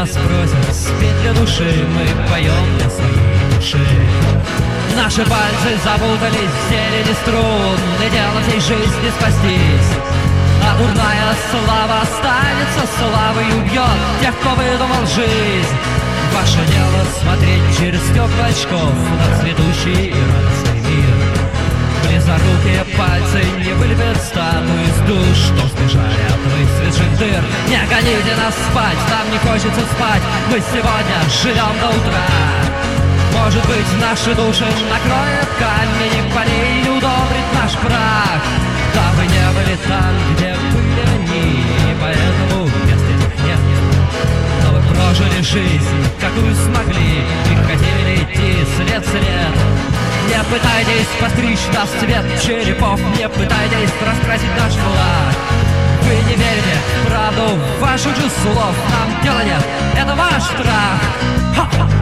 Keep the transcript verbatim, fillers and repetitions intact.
нас просят спеть для души, мы поем для своей души. Наши пальцы запутались в зелени струн, и дело всей жизни спастись. А дурная слава останется славой и убьет тех, кто выдумал жизнь. Ваше дело смотреть через стекла очков на цветущий и радостный мир. Близорукие пальцы не вылепят статуи из душ, что сбежали от высветших дыр. Не гоните нас спать, нам не хочется спать, мы сегодня живем до утра. Может быть, наши души накроет камень и полей, удобрит наш прах. Да вы не были там, где были они, и поэтому мест этих нет. Но вы прожили жизнь, какую смогли, и хотели идти след след. Не пытайтесь постричь нас в цвет черепов, не пытайтесь раскрасить наш флаг. Вы не верите в правду ваших же слов, нам дела нет, это ваш страх. Ха-ха!